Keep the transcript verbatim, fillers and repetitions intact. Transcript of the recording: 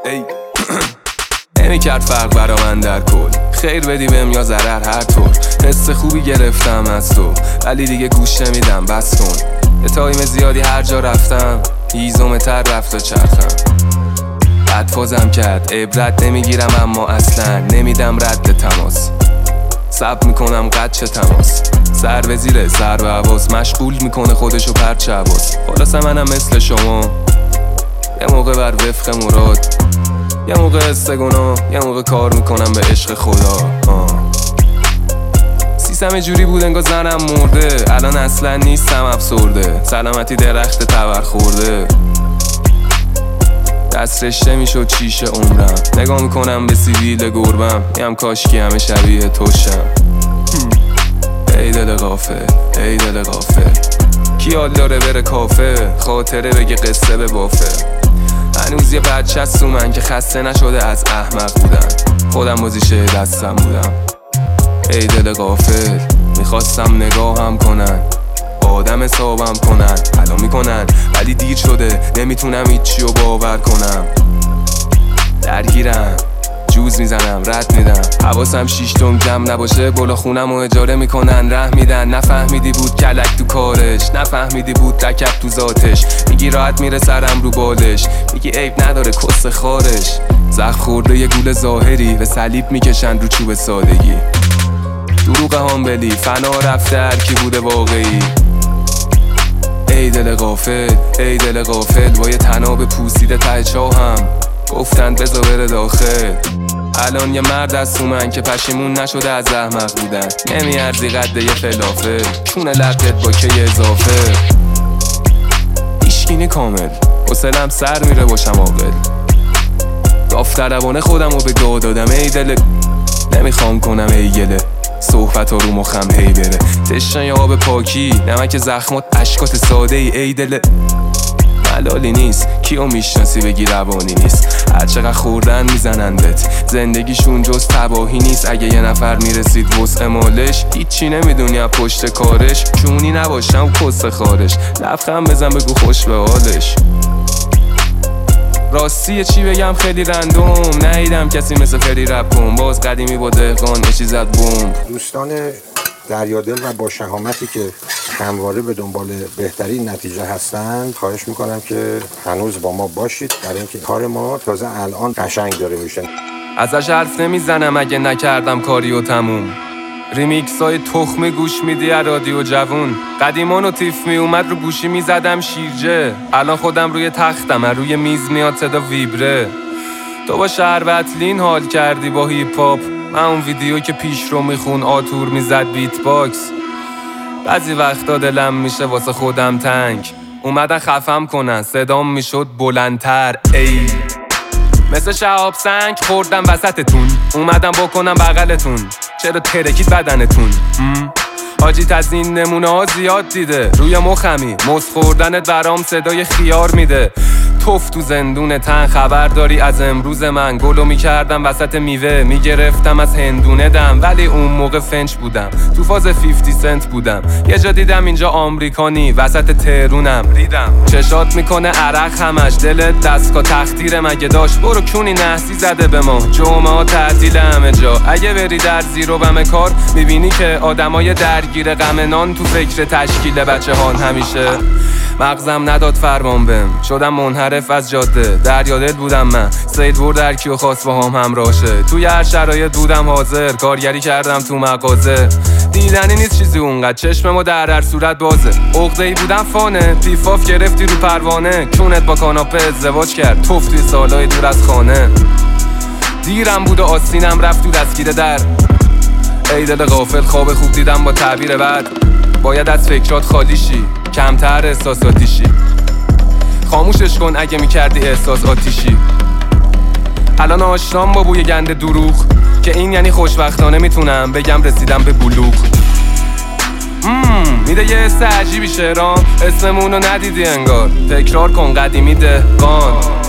ای نمی‌کرد فرق برا من در کل، خیر بدی بهم یا ضرر هر طور. حس خوبی گرفتم از تو ولی دیگه گوش نمیدم، بس کن. یه تایم زیادی هر جا رفتم هیزم تر رفت و چرخم. بد فازم کرد عبرت نمیگیرم اما اصلا نمیدم رد تماس. صبر میکنم قد چه تماس، سر به زیره سر به حواس، مشغول میکنه خودشو پرچه حواس. خلاصه منم مثل شما، یه موقع بر وفق مراد، یه موقع استگونا، یه موقع کار میکنم به عشق خدا. آه. سیستم جوری بود انگار زنم مرده، الان اصلا نیستم افسرده، سلامتی درخت تبر خورده. دست رشته میشد چیش عمرم، نگاه میکنم به سیبیل گربم، میم کاشکی همه شبیه توشم. ای دل غافل، ای دل غافل، کی حال داره بره کافه، خاطره بگه قصه به بافه. هنوز یه بچه هست تو من که خسته نشده از احمق بودن، خودم بازیشه دستم بودم. ای دل غافل، میخواستم نگاهم کنن، آدم حسابم کنن، الان میکنن ولی دیر شده، نمیتونم هیچی رو باور کنم. درگیرم، جوز میزنم، رد میدم، حواسم شیشتم جمع نباشه بالا خونم و اجاره میکنن، ره میدن. نفهمیدی بود کلک تو کارش، نفهمیدی بود رکب تو ذاتش، میگی راحت میره سرم رو بالش، میگی عیب نداره کس خارش. زخم خورده یه گول ظاهری به صلیب میکشن رو چوب سادگی. دروغ هامبلی فنا رفته هر کی بوده واقعی. ای دل غافل، ای دل غافل، با یه تناب پوسیده ته چاهم گفتند بذار بره داخل. الان یه مرد از تو من که پشیمون نشده از احمق بودن، نمیارزی قد یه فلافل، چونه لقت با که اضافه. ایشکینی کامل، حوصلم سر میره باشم عاقل، داوطلبانه خودم رو به گاه دادم. ای دل نمیخوام کنم ای گله، صحبت ها رو مخم هی بره، تشنه آب پاکی، نمک زخمات اشکات ساده ای. ای دل ملالی نیست، کیو میشناسی بگی روانی نیست، هرچقدر خوردن میزنندت، زندگیشون جز تباهی نیست. اگه یه نفر میرسید وسع مالش، هیچی نمیدونی از پشت کارش، چونی نباشم و کس خارش، لبخند بزن بگو خوش به حالش. راستی چی بگم خیلی رندوم، ندیدم کسی مثل فری رپ کن، باز قدیمی با دهقان یه چیز زد بوم. دوستان دریادل و با شهامتی که همواره به دنبال بهترین نتیجه هستند، خواهش میکنم که هنوز با ما باشید، برای اینکه کار ما تازه الان قشنگ داره میشه. ازش حرف نمیزنم اگه نکردم کاریو تموم، ریمیکس های تخمی گوش میدی رادیو جوون، قدیمان و تیف میومد رو گوشی میزدم شیرجه، الان خودم روی تختم روی میز میاد صدا ویبره. تو با شربتلین حال کردی با هیپ هاپ، من اون ویدیو که پیش رو میخون آتور میزد بیت باکس. بعضی وقتا دلم میشه واسه خودم تنگ، اومدن خفم کنن صدام میشد بلندتر. ای مثل شهاب سنگ خوردم وسطتون، اومدم بکنم بغلتون، چرا ترکید بدنتون؟ حاجی از این نمونه ها زیاد دیده، روی مخمی مس خوردنت برام صدای خیار میده. توف تو زندون تن، خبر داری از امروز من، گلو میکردم وسط میوه، میگرفتم از هندونه دم، ولی اون موقع فنچ بودم، تو فاز پنجاه سنت بودم. یه جا دیدم اینجا آمریکانی وسط تهرونم، ریدم چشات میکنه عرق همش، دلت دستگاه تختیر مگه داشت، برو کونی نحسی زده به ما، جمعه ها تعطیل همه جا. اگه بری در زیر و بم کار میبینی که آدمای درگیر غم نان تو فکر تشکیل بچه هان همیشه. مغزم نداد فرمان بهم، شدم منحرف از جاده، دریادل بودم من، سید برد هر کیو خواست با هم همراه شه، توی هر شرایط بودم حاضر، کارگری کردم تو مغازه. دیدنی نیست چیزی اونقدر، چشم ما در هر صورت بازه، عقده‌ای بودم فانه، پیفاف گرفتی رو پروانه، کونت با کاناپه ازدواج کرد، توف توی سالای دور از خانه. دیرم بود و آستینم رفت تو دستگیر در. ای دل غافل، خواب خوب دیدم با تعبیر بد، باید از فکرات خالی شی، کمتر احساساتی شی، خاموشش کن اگه میکردی احساس آتیشی. الان آشنام با بوی گند دروغ، که این یعنی خوشبختانه میتونم بگم رسیدم به بلوغ. مم میده یه حس عجیبی شهرام، اسممونو ندیدی انگار، تکرار کن قدیمی دهقان.